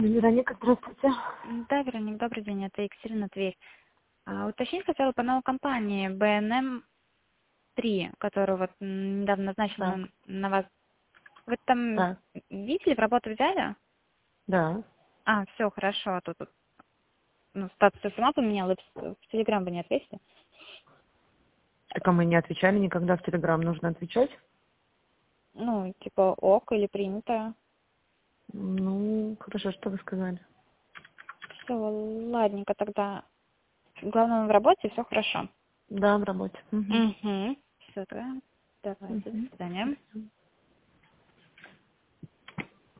Вероника, здравствуйте. Да, Вероник, добрый день, это Екатерина Тверь. Уточнить хотела по новой компании BNM3, которую вот недавно Так, назначена на вас. Вы там так, видели, в работу взяли? да. Все, хорошо, а то тут статус я сама поменяла, в Телеграм вы не ответили. Так, а мы не отвечали никогда в Телеграм. Нужно отвечать? Типа ок или принято. Ну, хорошо, что вы сказали. Все, ладненько тогда. Главное, в работе все хорошо. Да, в работе. Угу. Угу. Все, тогда давайте, до Угу. свидания.